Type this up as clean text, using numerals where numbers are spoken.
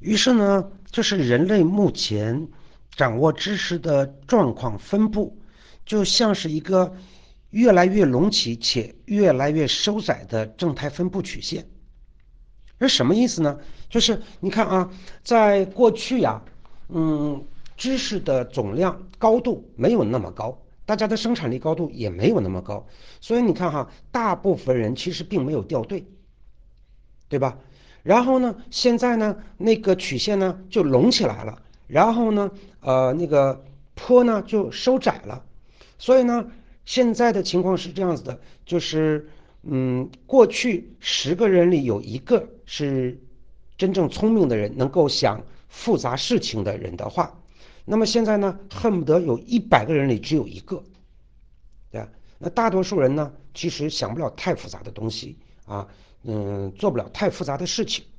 于是呢，就是人类目前掌握知识的状况分布，就像是一个越来越隆起且越来越收窄的正态分布曲线。这什么意思呢？就是你看啊，在过去呀，知识的总量高度没有那么高，大家的生产力高度也没有那么高，所以你看哈，大部分人其实并没有掉队，对吧？然后呢，现在呢，那个曲线呢就隆起来了，然后呢，那个坡呢就收窄了，所以呢，现在的情况是这样子的，就是过去10个人里有一个是真正聪明的人，能够想复杂事情的人的话，那么现在呢，恨不得有100个人里只有一个，对吧？那大多数人呢，其实想不了太复杂的东西啊，做不了太复杂的事情，